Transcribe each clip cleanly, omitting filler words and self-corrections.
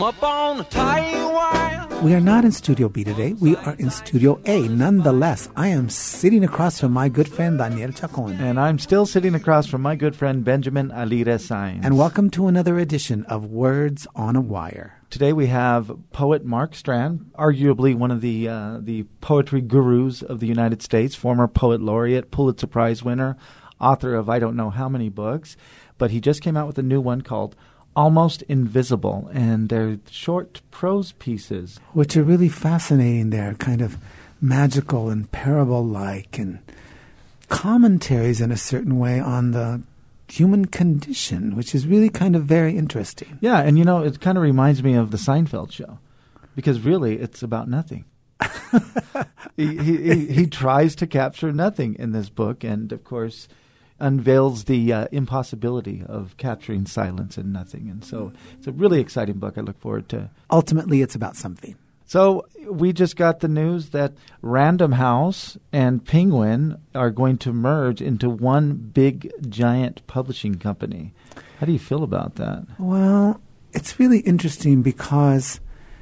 Come up on Taiwan. We are not in Studio B today. We are in Studio A. Nonetheless, I am sitting across from my good friend Daniel Chacon. And I'm still sitting across from my good friend Benjamin Alire Sainz. And welcome to another edition of Words on a Wire. Today we have poet Mark Strand, arguably one of the poetry gurus of the United States, former poet laureate, Pulitzer Prize winner, author of I don't know how many books. But he just came out with a new one called Almost Invisible, and they're short prose pieces. Which are really fascinating. They're kind of magical and parable-like and commentaries in a certain way on the human condition, which is really kind of very interesting. Yeah, and you know, it kind of reminds me of the Seinfeld show, because really it's about nothing. he tries to capture nothing in this book, and of course unveils the impossibility of capturing silence and nothing. And so it's a really exciting book I look forward to. Ultimately, it's about something. So we just got the news that Random House and Penguin are going to merge into one big, giant publishing company. How do you feel about that? Well, it's really interesting because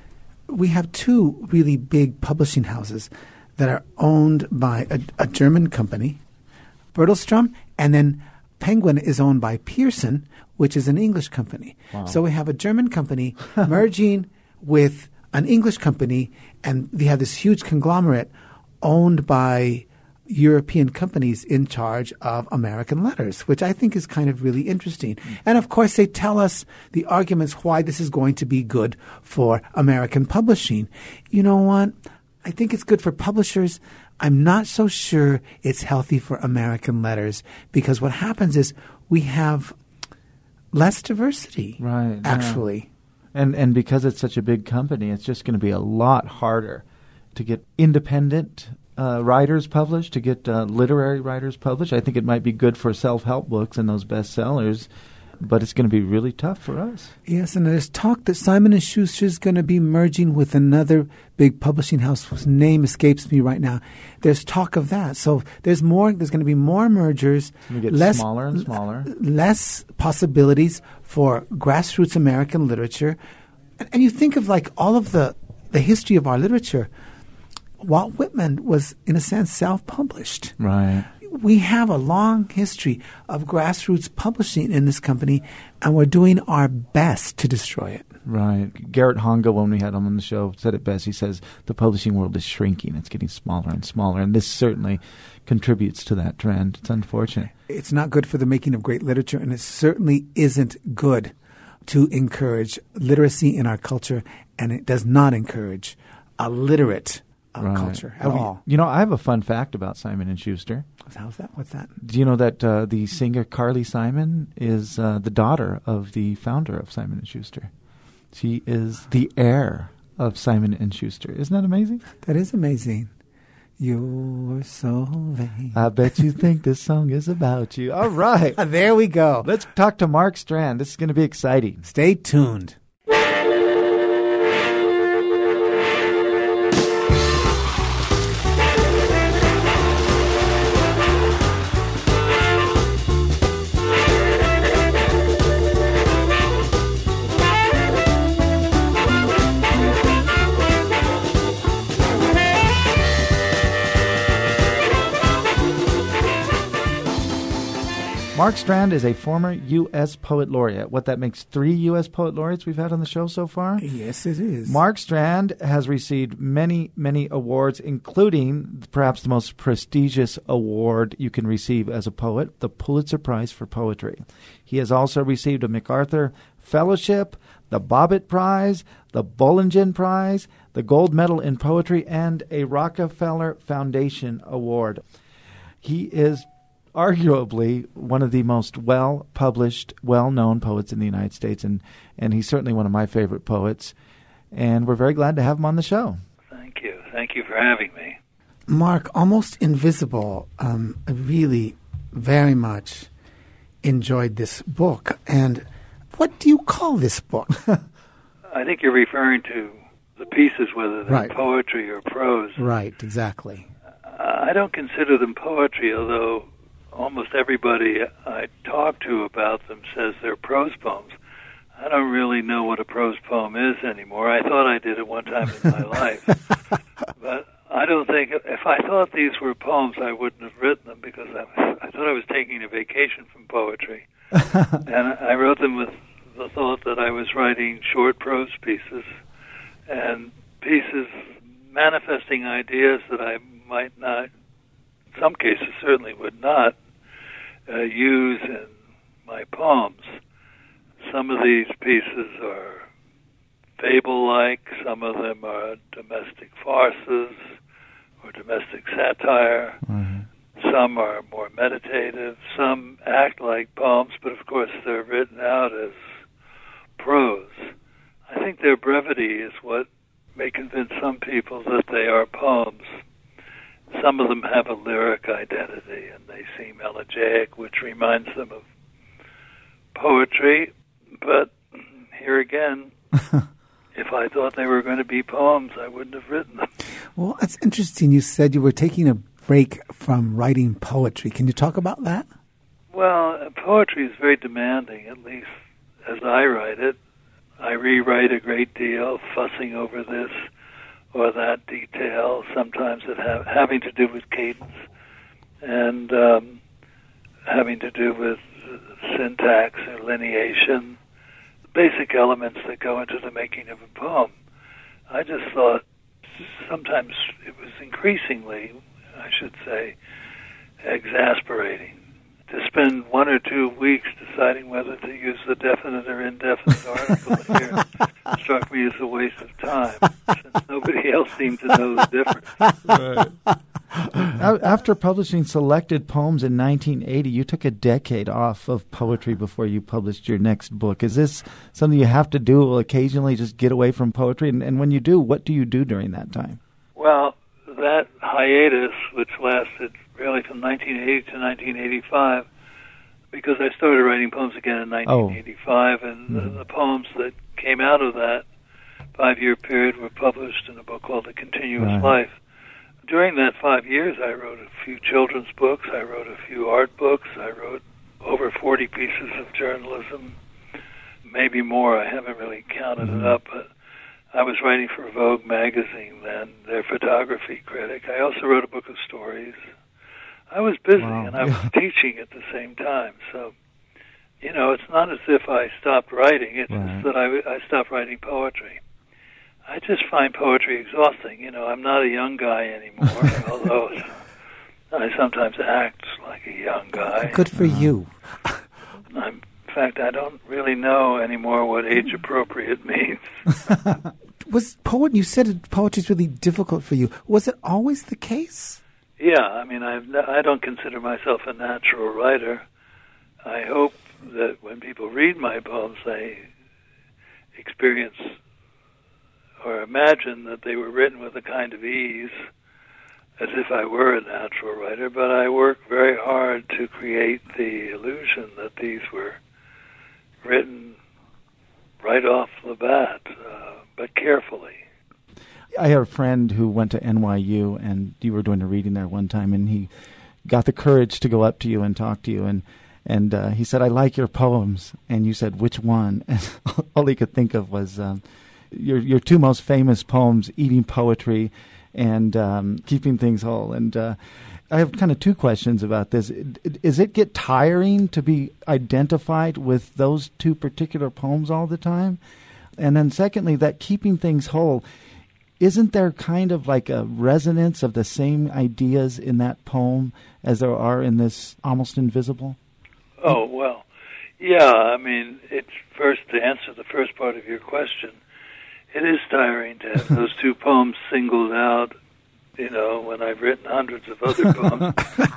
we have two really big publishing houses that are owned by a German company, Bertelsmann, and then Penguin is owned by Pearson, which is an English company. Wow. So we have a German company merging with an English company, and they have this huge conglomerate owned by European companies in charge of American letters, which I think is kind of really interesting. And of course, they tell us the arguments why this is going to be good for American publishing. You know what? I think it's good for publishers. I'm not so sure it's healthy for American letters, because what happens is we have less diversity, right? Actually. Yeah. And because it's such a big company, it's just going to be a lot harder to get independent writers published, to get literary writers published. I think it might be good for self-help books and those bestsellers, but it's going to be really tough for us. Yes, and there's talk that Simon & Schuster is going to be merging with another big publishing house whose name escapes me right now. There's talk of that. So there's going to be more mergers. It's going to get smaller and smaller. Less possibilities for grassroots American literature. And you think of like all of the history of our literature. Walt Whitman was, in a sense, self-published. Right. We have a long history of grassroots publishing in this company, and we're doing our best to destroy it. Right. Garrett Honga, when we had him on the show, said it best. He says the publishing world is shrinking. It's getting smaller and smaller, and this certainly contributes to that trend. It's unfortunate. It's not good for the making of great literature, and it certainly isn't good to encourage literacy in our culture, and it does not encourage a literate culture at all. You know, I have a fun fact about Simon & Schuster. How's that? What's that? Do you know that the singer Carly Simon is the daughter of the founder of Simon & Schuster? She is the heir of Simon & Schuster. Isn't that amazing? That is amazing. You're so vain. I bet you think this song is about you. All right. There we go. Let's talk to Mark Strand. This is going to be exciting. Stay tuned. Mark Strand is a former U.S. Poet Laureate. What, that makes 3 U.S. Poet Laureates we've had on the show so far? Yes, it is. Mark Strand has received many, many awards, including perhaps the most prestigious award you can receive as a poet, the Pulitzer Prize for Poetry. He has also received a MacArthur Fellowship, the Bobbitt Prize, the Bollingen Prize, the Gold Medal in Poetry, and a Rockefeller Foundation Award. He is arguably one of the most well-published, well-known poets in the United States, and he's certainly one of my favorite poets, and we're very glad to have him on the show. Thank you. Thank you for having me. Mark, Almost Invisible, I really very much enjoyed this book. And what do you call this book? I think you're referring to the pieces, whether they're right. poetry or prose. Right, exactly. I don't consider them poetry, although almost everybody I talk to about them says they're prose poems. I don't really know what a prose poem is anymore. I thought I did at one time in my life. But I don't think, if I thought these were poems, I wouldn't have written them because I thought I was taking a vacation from poetry. And I wrote them with the thought that I was writing short prose pieces and pieces manifesting ideas that I might not, in some cases certainly would not, use in my poems. Some of these pieces are fable-like, some of them are domestic farces or domestic satire, some are more meditative, some act like poems, but of course they're written out as prose. I think their brevity is what may convince some people that they are poems. Some of them have a lyric identity, and they seem elegiac, which reminds them of poetry. But here again, if I thought they were going to be poems, I wouldn't have written them. Well, that's interesting. You said you were taking a break from writing poetry. Can you talk about that? Well, poetry is very demanding, at least as I write it. I rewrite a great deal, fussing over this or that detail, sometimes it having to do with cadence and having to do with syntax or lineation, basic elements that go into the making of a poem. I just thought sometimes it was increasingly, I should say, exasperating to spend 1 or 2 weeks deciding whether to use the definite or indefinite article here struck me as a waste of time, since nobody else seemed to know the difference. Right. After publishing selected poems in 1980, you took a decade off of poetry before you published your next book. Is this something you have to do occasionally, just get away from poetry? And when you do, what do you do during that time? Well, that hiatus, which lasted really from 1980 to 1985, because I started writing poems again in 1985, and the poems that came out of that 5-year period were published in a book called A Continuous Life. During that 5 years, I wrote a few children's books, I wrote a few art books, I wrote over 40 pieces of journalism, maybe more. I haven't really counted it up, but I was writing for Vogue magazine then, their photography critic. I also wrote a book of stories. I was busy, and I was teaching at the same time. So, you know, it's not as if I stopped writing. It's just that I stopped writing poetry. I just find poetry exhausting. You know, I'm not a young guy anymore, although I sometimes act like a young guy. Good for you. In fact, I don't really know anymore what age-appropriate means. You said poetry is really difficult for you. Was it always the case? Yeah, I mean, I don't consider myself a natural writer. I hope that when people read my poems, they experience or imagine that they were written with a kind of ease, as if I were a natural writer, but I work very hard to create the illusion that these were written right off the bat, but carefully. I had a friend who went to NYU, and you were doing a reading there one time, and he got the courage to go up to you and talk to you, and he said, "I like your poems," and you said, "Which one?" And all he could think of was your two most famous poems, Eating Poetry and Keeping Things Whole. And I have kind of two questions about this. Does it get tiring to be identified with those two particular poems all the time? And then secondly, that Keeping Things Whole, isn't there kind of like a resonance of the same ideas in that poem as there are in this Almost Invisible? Oh, well, yeah, I mean, it's first to answer the first part of your question. It is tiring to have those two poems singled out, you know, when I've written hundreds of other poems.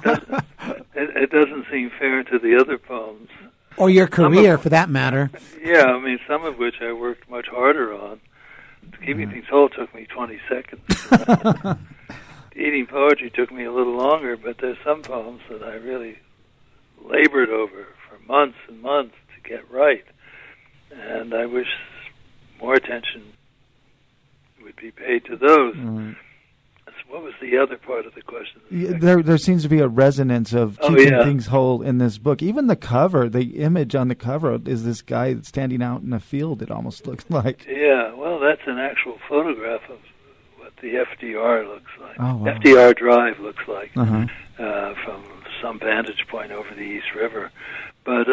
It doesn't seem fair to the other poems. Or your career, for that matter. Yeah, I mean, some of which I worked much harder on. Keeping Things Whole took me 20 seconds. Eating Poetry took me a little longer, but there's some poems that I really labored over for months and months to get right. And I wish more attention would be paid to those. What was the other part of the question? There seems to be a resonance of keeping things whole in this book. Even the cover, the image on the cover is this guy standing out in a field, it almost looks like. Yeah, well, that's an actual photograph of what the FDR looks like. Oh, wow. FDR Drive looks like Uh-huh. From some vantage point over the East River. But,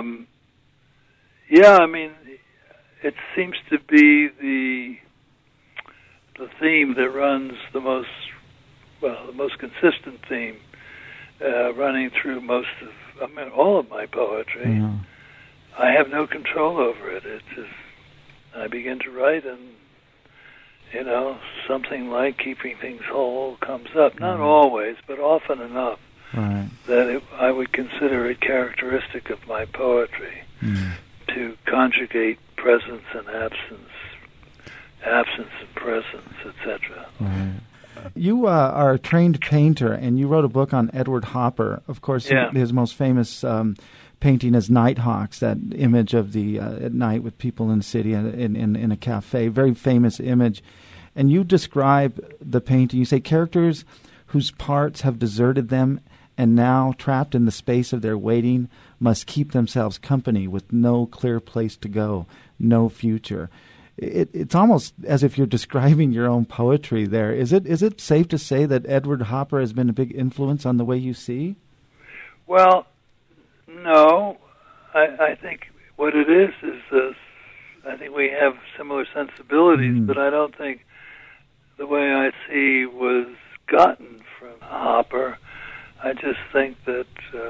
yeah, I mean, it seems to be the theme that runs the most consistent theme running through all of my poetry. Yeah. I have no control over it. It's just, I begin to write and, something like keeping things whole comes up. Not always, but often enough that I would consider it characteristic of my poetry to conjugate presence and absence and presence, etc. Right. You are a trained painter, and you wrote a book on Edward Hopper. Of course, his most famous painting is Nighthawks, that image of the at night with people in the city in a cafe, very famous image. And you describe the painting, you say, characters whose parts have deserted them and now, trapped in the space of their waiting, must keep themselves company with no clear place to go, no future. It's almost as if you're describing your own poetry there. Is it safe to say that Edward Hopper has been a big influence on the way you see? Well, no. I think what it is I think we have similar sensibilities, but I don't think the way I see was gotten from Hopper. I just think that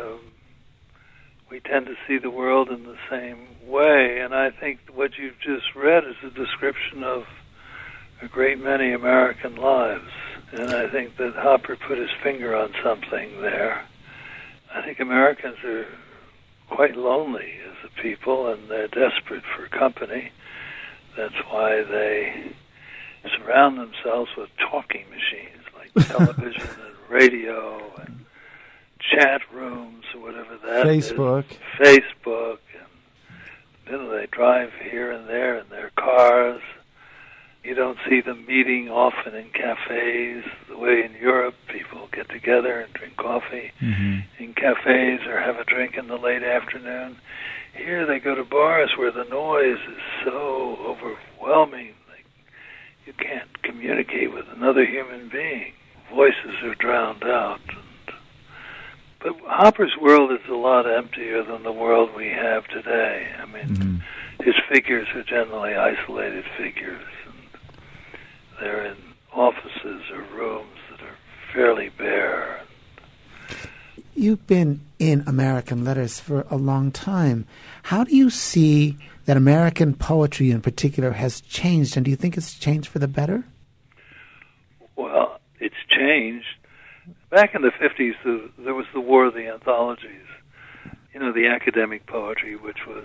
we tend to see the world in the same way, and I think what you've just read is a description of a great many American lives, and I think that Hopper put his finger on something there. I think Americans are quite lonely as a people, and they're desperate for company. That's why they surround themselves with talking machines like television and radio and chat rooms or whatever that Facebook. is. Facebook. And they drive here and there in their cars. You don't see them meeting often in cafes the way in Europe people get together and drink coffee in cafes or have a drink in the late afternoon. Here they go to bars where the noise is so overwhelming. You can't communicate with another human being. Voices are drowned out. But Hopper's world is a lot emptier than the world we have today. I mean, his figures are generally isolated figures, and they're in offices or rooms that are fairly bare. You've been in American letters for a long time. How do you see that American poetry in particular has changed, and do you think it's changed for the better? Well, it's changed. Back in the 50s, there was the War of the Anthologies. The academic poetry, which was,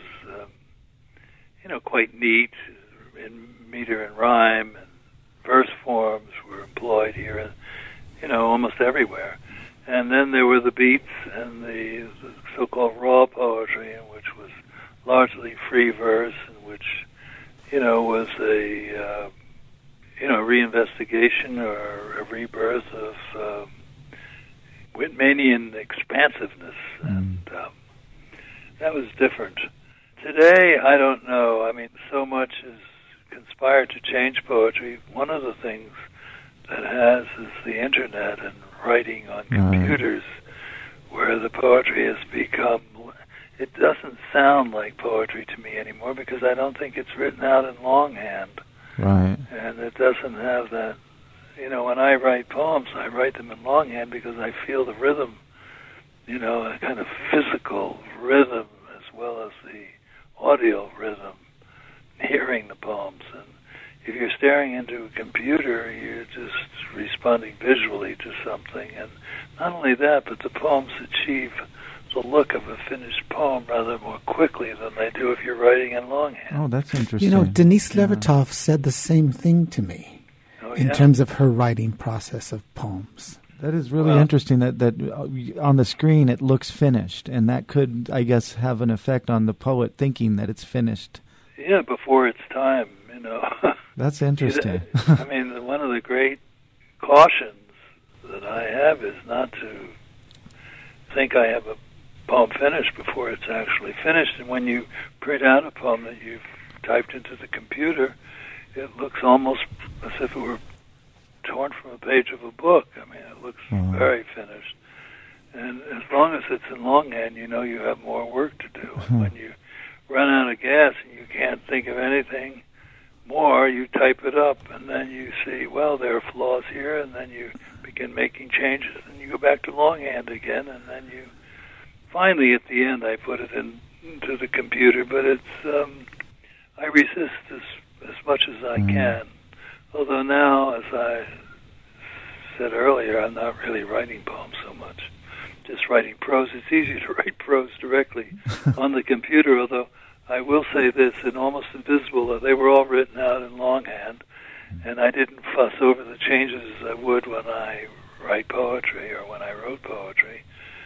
quite neat in meter and rhyme, and verse forms were employed here, almost everywhere. And then there were the beats and the so-called raw poetry, which was largely free verse, in which, was a, reinvestigation or a rebirth of Whitmanian expansiveness, and that was different. Today, I don't know. I mean, so much has conspired to change poetry. One of the things that has is the internet and writing on computers, where the poetry has become, it doesn't sound like poetry to me anymore because I don't think it's written out in longhand. Right. And it doesn't have that, when I write poems, I write them in longhand because I feel the rhythm, a kind of physical rhythm as well as the audio rhythm, hearing the poems. And if you're staring into a computer, you're just responding visually to something. And not only that, but the poems achieve the look of a finished poem rather more quickly than they do if you're writing in longhand. Oh, that's interesting. Denise Levertov said the same thing to me in terms of her writing process of poems. That is really interesting that on the screen it looks finished, and that could, I guess, have an effect on the poet thinking that it's finished. Yeah, before its time, That's interesting. I mean, one of the great cautions that I have is not to think I have a poem finished before it's actually finished. And when you print out a poem that you've typed into the computer, it looks almost as if it were torn from a page of a book. I mean, it looks very finished. And as long as it's in longhand, you know you have more work to do. And when you run out of gas and you can't think of anything more, you type it up, and then you see, well, there are flaws here, and then you begin making changes, and you go back to longhand again, and then you finally, at the end, I put it into the computer, but it's I resist as much as I can. Although now, as I said earlier, I'm not really writing poems so much, just writing prose. It's easier to write prose directly on the computer, although I will say this, in Almost Invisible, they were all written out in longhand, and I didn't fuss over the changes as I would when I write poetry or when I wrote poetry.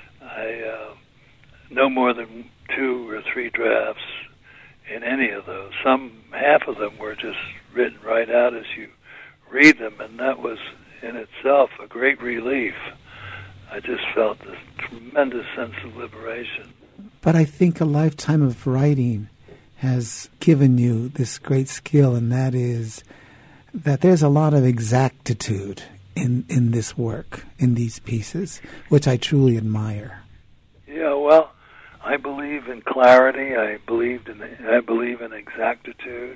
I no more than 2 or 3 drafts in any of those. Half of them were just written right out as you read them, and that was in itself a great relief. I just felt this tremendous sense of liberation. But I think a lifetime of writing has given you this great skill, and that is that there's a lot of exactitude in this work, in these pieces, which I truly admire. Yeah, well, I believe in clarity. I believe in exactitude.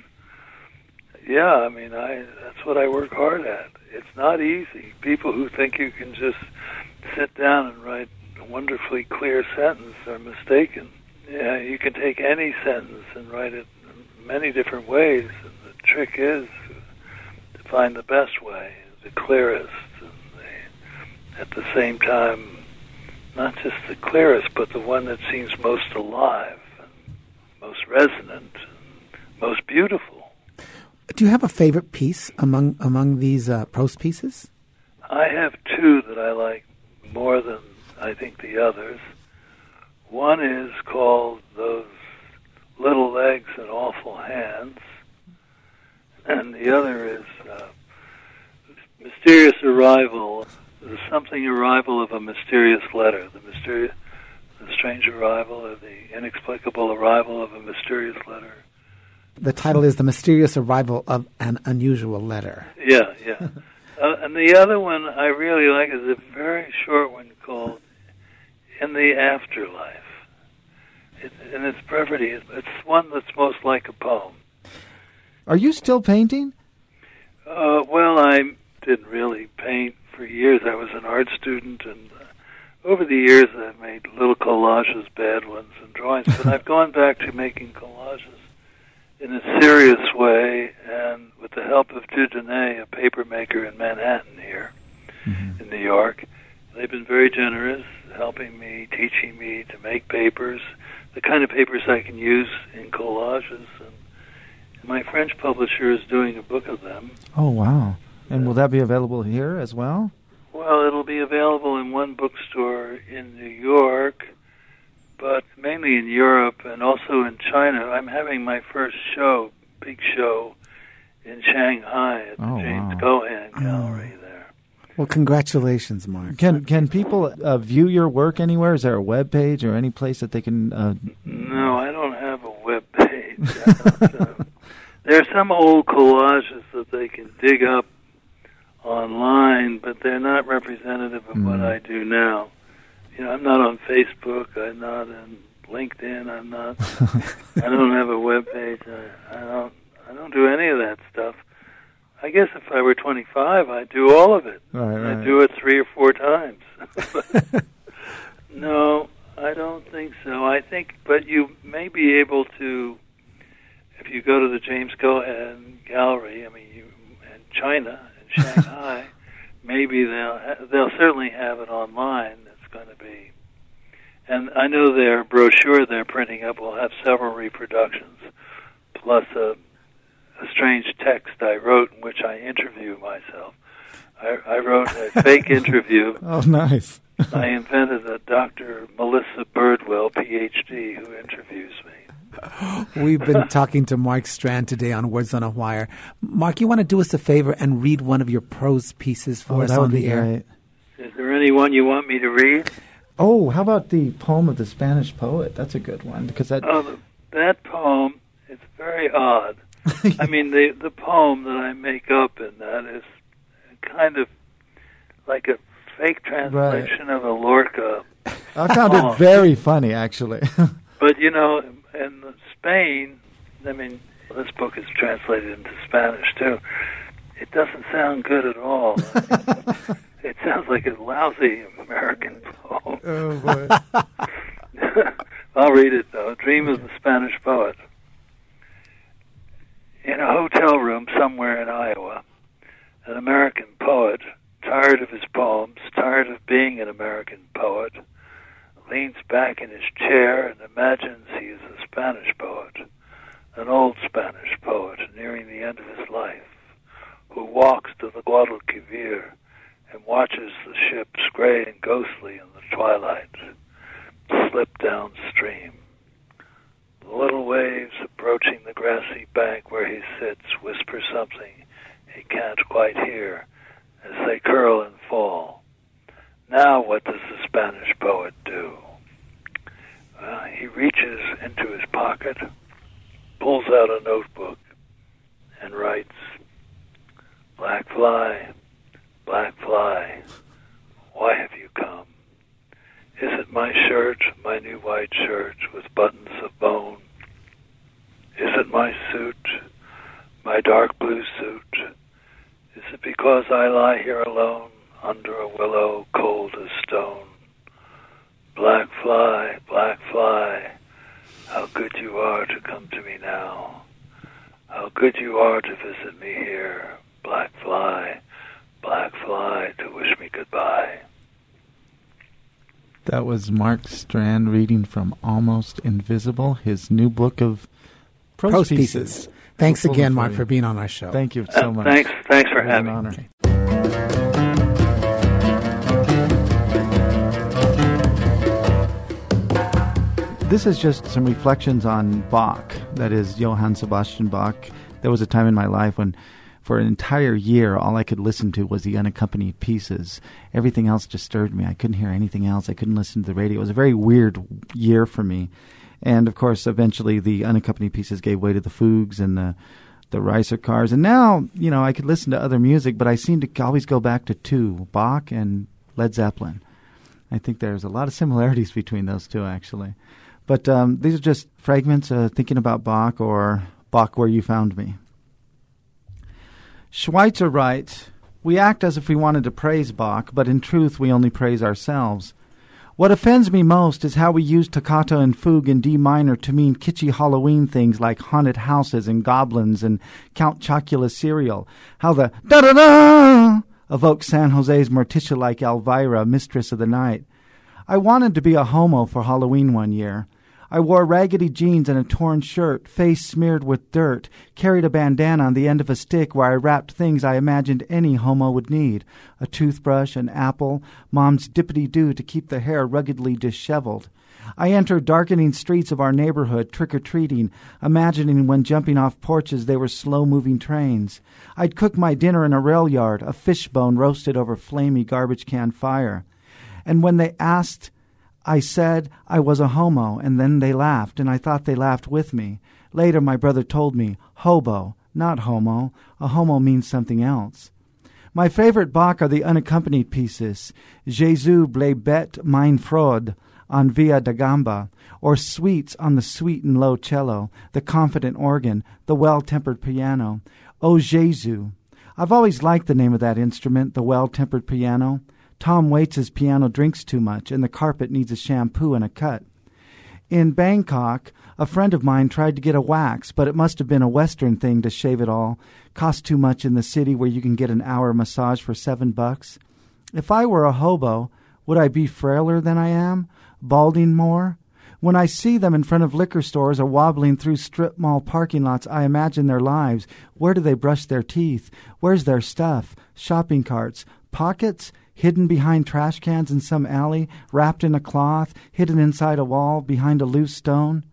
Yeah, I mean, that's what I work hard at. It's not easy. People who think you can just sit down and write a wonderfully clear sentence are mistaken. Yeah, you can take any sentence and write it in many different ways. And the trick is to find the best way, the clearest, and at the same time, not just the clearest, but the one that seems most alive, and most resonant, and most beautiful. Do you have a favorite piece among these prose pieces? I have 2 that I like more than I think the others. One is called Those Little Legs and Awful Hands, and the other is Mysterious Arrival. The something arrival of a mysterious letter, the strange arrival, or the inexplicable arrival of a mysterious letter. The title is The Mysterious Arrival of an Unusual Letter. Yeah. And the other one I really like is a very short one called In the Afterlife. In its brevity, it's one that's most like a poem. Are you still painting? Well, I didn't really paint for years. I was an art student, and over the years I've made little collages, bad ones, and drawings, but I've gone back to making collages in a serious way, and with the help of Dieudonné, a paper maker in Manhattan here in New York. They've been very generous, helping me, teaching me to make papers, the kind of papers I can use in collages. And my French publisher is doing a book of them. Oh, wow. And will that be available here as well? Well, it'll be available in one bookstore in New York, but mainly in Europe and also in China. I'm having my first show, big show, in Shanghai at the James Cohan Gallery there. Well, congratulations, Mark. Can people view your work anywhere? Is there a web page or any place that they can... No, I don't have a web page. There are some old collages that they can dig up online, but they're not representative of what I do now. I'm not on Facebook. I'm not in LinkedIn. I don't have a web page. I don't do any of that stuff. I guess if I were 25, I'd do all of it. Right. I'd do it 3 or 4 times. No, I don't think so. But you may be able to, if you go to the James Cohan Gallery, in China, in Shanghai, maybe they'll certainly have it online. It's going to be, and I know their brochure they're printing up will have several reproductions, plus a strange text I wrote in which I interview myself. I wrote a fake interview. Oh, nice. I invented a Dr. Melissa Birdwell, Ph.D., who interviews me. We've been talking to Mark Strand today on Words on a Wire. Mark, you want to do us a favor and read one of your prose pieces for us on the air? Great. Is there any one you want me to read? Oh, how about the poem of the Spanish poet? That's a good one because that. Oh, that poem is very odd. I mean, the poem that I make up in that is kind of like a fake translation of a Lorca. I found it very funny, actually. But, you know, in Spain, I mean, this book is translated into Spanish, too. It doesn't sound good at all. It sounds like a lousy American poem. Oh, boy. I'll read it, though. Dream of the Spanish Poet. In a hotel room somewhere in Iowa, an American poet, tired of his poems, tired of being an American poet, leans back in his chair and imagines he is a Spanish poet, an old Spanish poet nearing the end of his life, who walks to the Guadalquivir and watches the ships gray and ghostly in the twilight slip downstream. The little waves approaching the grassy bank where he sits whisper something he can't quite hear as they curl and fall. Now what does the Spanish poet do? He reaches into his pocket, pulls out a notebook, and writes, black fly, why have you come? Is it my shirt, my new white shirt with buttons of bone? Is it my suit, my dark blue suit? Is it because I lie here alone under a willow cold as stone? Black fly, how good you are to come to me now. How good you are to visit me here. Black fly, to wish me goodbye. That was Mark Strand reading from Almost Invisible, his new book of prose pieces. Thanks again, Mark, for being on our show. Thank you so much. Thanks for having me. Okay. This is just some reflections on Bach, that is Johann Sebastian Bach. There was a time in my life when for an entire year all I could listen to was the unaccompanied pieces. Everything else disturbed me. I couldn't hear anything else. I couldn't listen to the radio. It was a very weird year for me. And, of course, eventually the unaccompanied pieces gave way to the fugues and the Reiser cars. And now, you know, I could listen to other music, but I seem to always go back to two, Bach and Led Zeppelin. I think there's a lot of similarities between those two, actually. But these are just fragments thinking about Bach or Bach Where You Found Me. Schweitzer writes, "We act as if we wanted to praise Bach, but in truth we only praise ourselves. What offends me most is how we use toccata and fugue in D minor to mean kitschy Halloween things like haunted houses and goblins and Count Chocula cereal. How the da-da-da evokes San Jose's Morticia like Elvira, Mistress of the Night. I wanted to be a homo for Halloween one year. I wore raggedy jeans and a torn shirt, face smeared with dirt, carried a bandana on the end of a stick where I wrapped things I imagined any homo would need, a toothbrush, an apple, Mom's dippity-doo to keep the hair ruggedly disheveled. I entered darkening streets of our neighborhood, trick-or-treating, imagining when jumping off porches they were slow-moving trains. I'd cook my dinner in a rail yard, a fishbone roasted over flamy garbage can fire. And when they asked, I said I was a homo, and then they laughed, and I thought they laughed with me. Later my brother told me, hobo, not homo. A homo means something else. My favorite Bach are the unaccompanied pieces, Jésus ble bête mein Freud on Via da Gamba, or suites on the sweet and low cello, the confident organ, the well-tempered piano. O Jésus. I've always liked the name of that instrument, the well-tempered piano. Tom Waits's piano drinks too much, and the carpet needs a shampoo and a cut. In Bangkok, a friend of mine tried to get a wax, but it must have been a Western thing to shave it all. Cost too much in the city where you can get an hour massage for $7. If I were a hobo, would I be frailer than I am? Balding more? When I see them in front of liquor stores or wobbling through strip mall parking lots, I imagine their lives. Where do they brush their teeth? Where's their stuff? Shopping carts? Pockets? Hidden behind trash cans in some alley, wrapped in a cloth, hidden inside a wall, behind a loose stone?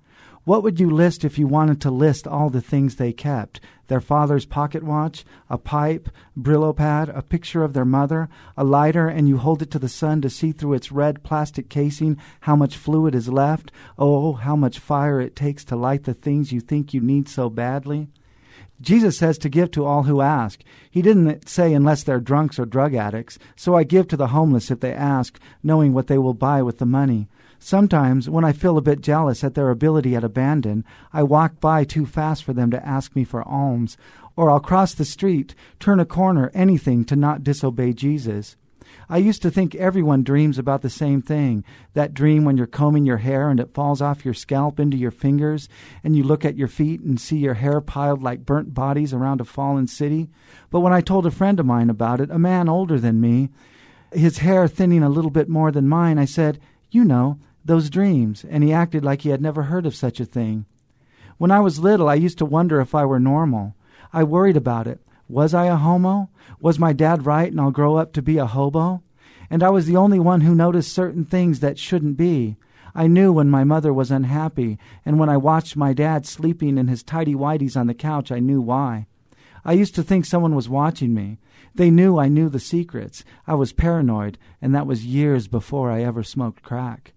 What would you list if you wanted to list all the things they kept? Their father's pocket watch, a pipe, Brillo pad, a picture of their mother, a lighter, and you hold it to the sun to see through its red plastic casing how much fluid is left. Oh, how much fire it takes to light the things you think you need so badly. Jesus says to give to all who ask. He didn't say unless they're drunks or drug addicts. So I give to the homeless if they ask, knowing what they will buy with the money. Sometimes, when I feel a bit jealous at their ability at abandon, I walk by too fast for them to ask me for alms. Or I'll cross the street, turn a corner, anything to not disobey Jesus. I used to think everyone dreams about the same thing, that dream when you're combing your hair and it falls off your scalp into your fingers, and you look at your feet and see your hair piled like burnt bodies around a fallen city. But when I told a friend of mine about it, a man older than me, his hair thinning a little bit more than mine, I said, "You know, those dreams," and he acted like he had never heard of such a thing. When I was little, I used to wonder if I were normal. I worried about it. Was I a homo? Was my dad right and I'll grow up to be a hobo? And I was the only one who noticed certain things that shouldn't be. I knew when my mother was unhappy, and when I watched my dad sleeping in his tighty-whities on the couch, I knew why. I used to think someone was watching me. They knew I knew the secrets. I was paranoid, and that was years before I ever smoked crack.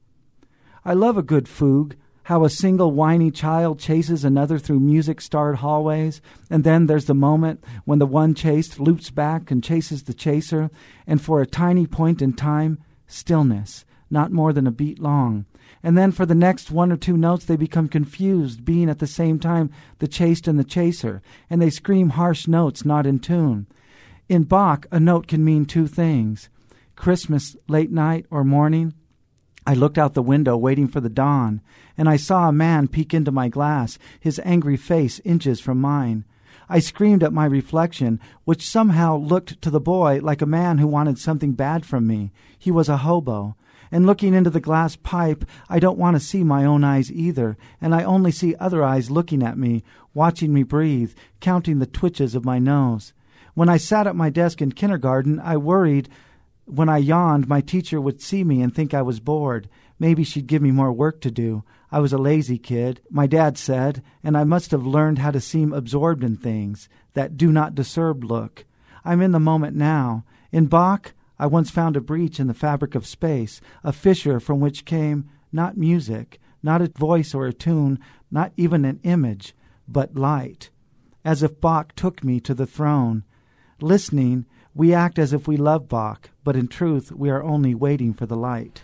I love a good fugue, how a single whiny child chases another through music-starred hallways, and then there's the moment when the one chased loops back and chases the chaser, and for a tiny point in time, stillness, not more than a beat long. And then for the next one or two notes they become confused, being at the same time the chased and the chaser, and they scream harsh notes not in tune. In Bach, a note can mean two things. Christmas, late night or morning, I looked out the window waiting for the dawn, and I saw a man peek into my glass, his angry face inches from mine. I screamed at my reflection, which somehow looked to the boy like a man who wanted something bad from me. He was a hobo. And looking into the glass pipe, I don't want to see my own eyes either, and I only see other eyes looking at me, watching me breathe, counting the twitches of my nose. When I sat at my desk in kindergarten, I worried when I yawned, my teacher would see me and think I was bored. Maybe she'd give me more work to do. I was a lazy kid, my dad said, and I must have learned how to seem absorbed in things, that do-not-disturb look. I'm in the moment now. In Bach, I once found a breach in the fabric of space, a fissure from which came not music, not a voice or a tune, not even an image, but light. As if Bach took me to the throne. Listening, we act as if we love Bach, but in truth, we are only waiting for the light.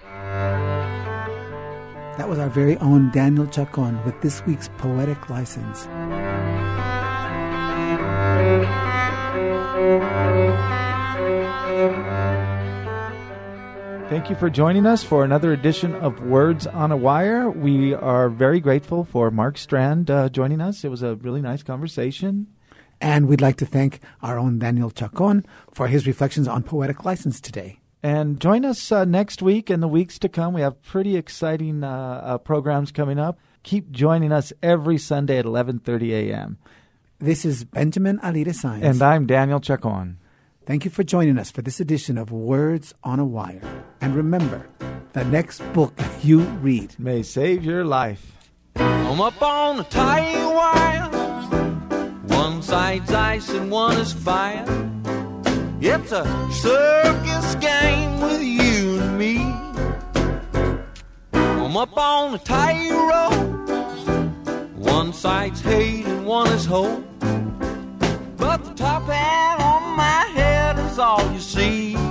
That was our very own Daniel Chacon with this week's Poetic License. Thank you for joining us for another edition of Words on a Wire. We are very grateful for Mark Strand joining us. It was a really nice conversation. And we'd like to thank our own Daniel Chacon for his reflections on Poetic License today. And join us next week and the weeks to come. We have pretty exciting programs coming up. Keep joining us every Sunday at 11:30 a.m. This is Benjamin Alire Saenz. And I'm Daniel Chacon. Thank you for joining us for this edition of Words on a Wire. And remember, the next book you read may save your life. I'm up on a tight wire. One side's ice and one is fire. It's a circus game with you and me. I'm up on a tightrope. One side's hate and one is hope. But the top hat on my head is all you see.